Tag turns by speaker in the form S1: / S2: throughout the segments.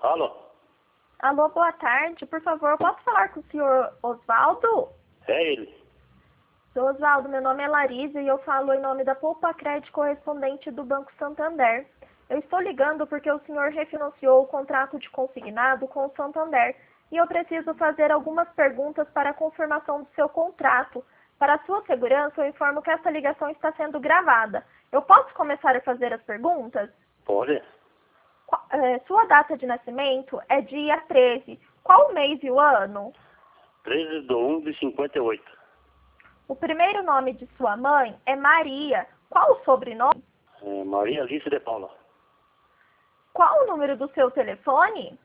S1: Alô?
S2: Alô, boa tarde. Por favor, posso falar com o senhor Osvaldo?
S1: É ele.
S2: Senhor Osvaldo, meu nome é Larisa e eu falo em nome da Poupa Crédito correspondente do Banco Santander. Eu estou ligando porque o senhor refinanciou o contrato de consignado com o Santander e eu preciso fazer algumas perguntas para a confirmação do seu contrato. Para a sua segurança, eu informo que essa ligação está sendo gravada. Eu posso começar a fazer as perguntas?
S1: Pode?
S2: Sua data de nascimento é dia 13. Qual o mês e o ano?
S1: 13/1/58.
S2: O primeiro nome de sua mãe é Maria. Qual o sobrenome?
S1: Maria Alice de Paula.
S2: Qual o número do seu telefone?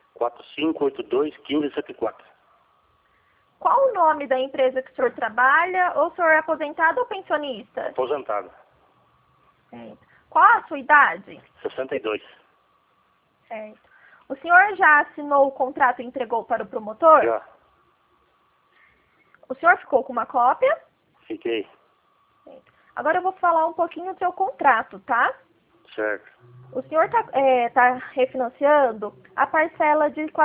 S1: 4582-1574.
S2: Qual o nome da empresa que o senhor trabalha? Ou o senhor é aposentado ou pensionista?
S1: Aposentado.
S2: Certo. Qual a sua idade?
S1: 62.
S2: Certo. O senhor já assinou o contrato e entregou para o promotor?
S1: Já.
S2: O senhor ficou com uma cópia?
S1: Fiquei.
S2: Certo. Agora eu vou falar um pouquinho do seu contrato, tá?
S1: Certo.
S2: O senhor tá refinanciando a parcela de R$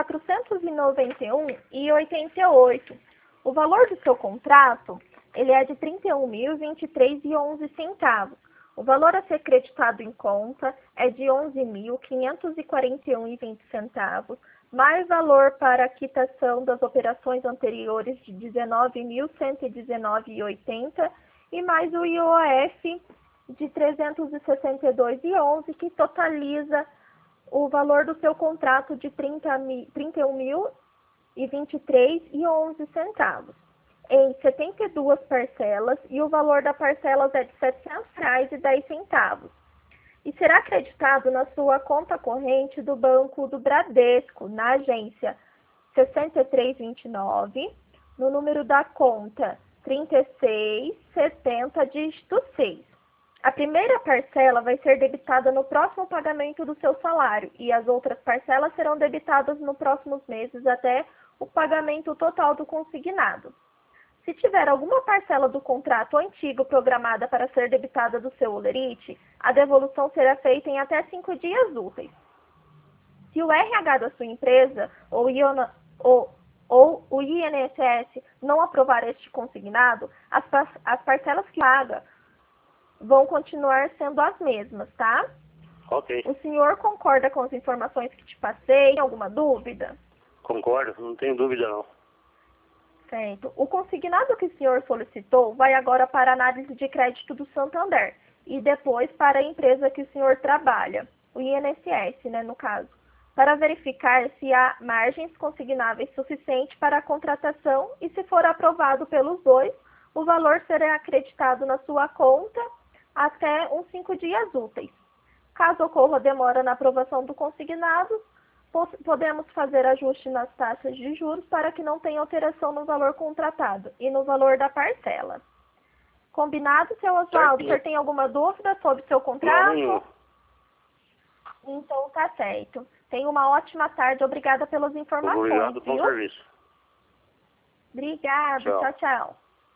S2: 491,88. O valor do seu contrato, ele é de R$ 31.023,11. O valor a ser creditado em conta é de R$ 11.541,20, mais valor para a quitação das operações anteriores de R$ 19.119,80 e mais o IOF de R$ 362,11, que totaliza o valor do seu contrato de R$ 31.023,11 em 72 parcelas, e o valor da parcela é de R$ 700,10 e será acreditado na sua conta corrente do Banco do Bradesco, na agência 6329, no número da conta 3670, dígito 6. A primeira parcela vai ser debitada no próximo pagamento do seu salário e as outras parcelas serão debitadas nos próximos meses até o pagamento total do consignado. Se tiver alguma parcela do contrato antigo programada para ser debitada do seu holerite, a devolução será feita em até 5 dias úteis. Se o RH da sua empresa ou o INSS não aprovar este consignado, as parcelas que paga vão continuar sendo as mesmas, tá?
S1: Ok.
S2: O senhor concorda com as informações que te passei? Tem alguma dúvida?
S1: Concordo, não tenho dúvida não.
S2: Certo. O consignado que o senhor solicitou vai agora para a análise de crédito do Santander e depois para a empresa que o senhor trabalha, o INSS, né, no caso, para verificar se há margens consignáveis suficientes para a contratação e, se for aprovado pelos dois, o valor será acreditado na sua conta até uns 5 dias úteis. Caso ocorra demora na aprovação do consignado, podemos fazer ajuste nas taxas de juros para que não tenha alteração no valor contratado e no valor da parcela. Combinado, seu Osvaldo? O senhor tem alguma dúvida sobre o seu contrato?
S1: Não, nenhum.
S2: Então tá certo. Tenha uma ótima tarde. Obrigada pelas informações.
S1: Obrigado, bom
S2: viu?
S1: serviço.
S2: Obrigada.
S1: Tchau.
S2: Tchau, tchau.